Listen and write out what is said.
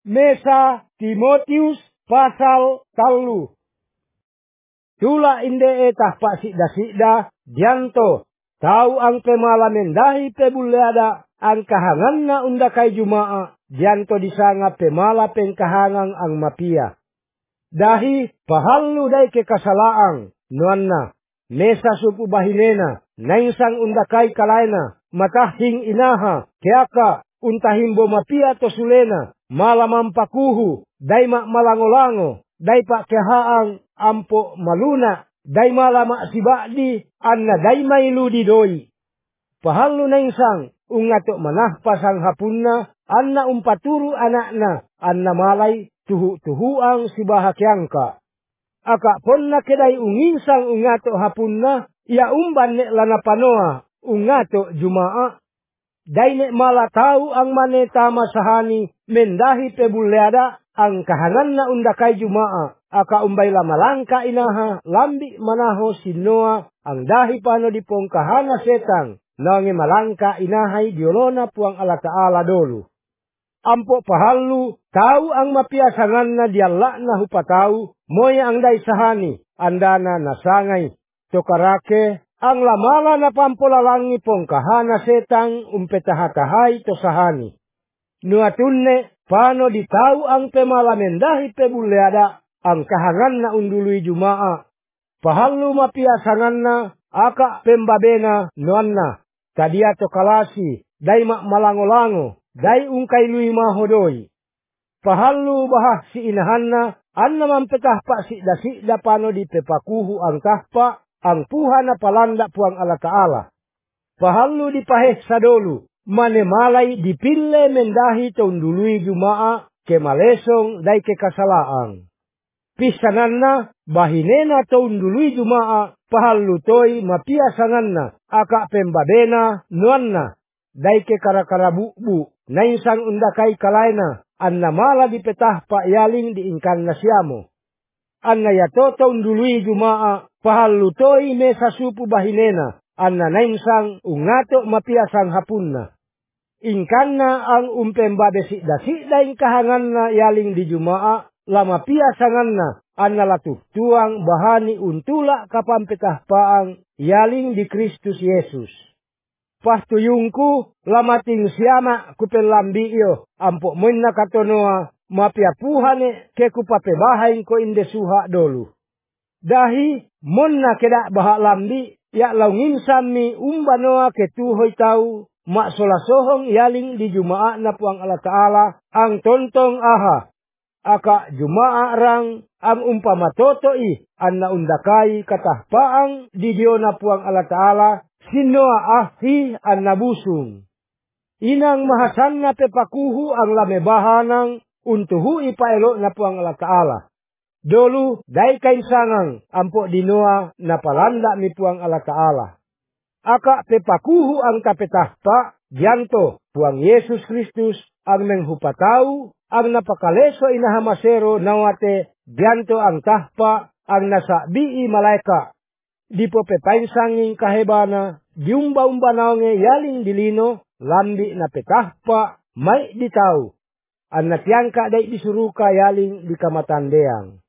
Mesa Timotius pasal 3. Tula inde etah pak sikda dianto tau ang pemala mendahi pebuleada ang kahanganna undakai jumaa dianto disanga pemala pengkahangang ang mapia. Dahi pahallu dai ke kasalaang nuanna mesa supu bahinena nainsang undakai kalaina matahing inaha keaka untahimbo mapia to sulena malamam pakuhu dai mak malangolango dai pak kehaang ampo maluna dai malama sibadi anna dai mailu di doi pahallu nainsang ungato manah pasang hapunna anna umpaturu anakna anna malai tuhu-tuhuang sibahakyangka. Aka ponna kedai unginsang ungato hapunna, ia umban nek lana panoa ungato jumaa. Dai nek mala tau ang maneta masahani mendahi pebuleada ang kahanganna undakai jumaa. Aka umbai lama langka inaha lambi manaho sinoa ang dahi pano di pongkahana setang. Nange malangka inahai diolona puang ala ta'ala dolu. Ampo pahallu tau ang mapiasanganna diallakna hupatau moya ang dai sahani andana nasangai tokarake ang lamala na pampolalangi pongkahana setang umpetahatahai to sahani nuatunne pano di tau ang pemala mendahi pebuleada ang kahanganna undului jumaa pahallu mapiasanganna aka pembabena nuanna tadia to kalasi dai mak malangolango dai ungkai lui mahodoi. Pahallu bahah si inahanna, anna mampetah pak sikda pano di pepakuhu ang kahpa, ang puhana palanda puang ala ta'ala. Pahallu dipaheh sadolu, mane malay dipille mendahi taundului jumaa, ke malesong dai ke kasalaang. Pisananna, bahinena taundului jumaa, pahallu toi mapiasanganna, aka pembabena nuanna, dai ke karakara bu. Nainsang undakai kalaina, anna mala dipetah pak yaling diingkan nasiamo. Anna yatoto undului jumaa, pahallu toi mesa supu bahinena, anna nainsang ungato mapiasang hapunna. Ingkanna ang umpembabe sikda kahanganna yaling di jumaa, lama piasanganna, anna latuh tuang bahani untula kapampetah paang yaling di Kristus Yesus. Pahtuyungku lamating siama kupelambi iyo ampo moinna katonoa mapia puhane ke kupapebahain ko inde suha dolu. Dahi monna kedak bahak lambi ya laungin sami umbanoa ketuhoi tau mak solasohong yaling di jumaa na puang ala ta'ala ang tontong aha. Aka jumaa rang ang umpama totoi anna undakai katahpaang di diona puang ala ta'ala sinoa ahi an nabusung. Inang mahasanna pepakuhu ang lamebahanang untuhu ipaelok na puang ala ta'ala. Dolu dai kain sangang ampo dinoa na palanda mi puang ala ta'ala. Aka pepakuhu ang kapetahpa dianto puang Yesus Kristus ang menghupatau ang napakaleso inahamasero nawate dianto ang tahpa ang nasabii malaika. Di po pepainsanging kahebana, diumba-umba naonge yaling dilino, lambi na petahpa, may ditau. An natiangka day disuruka yaling di kamatandeang.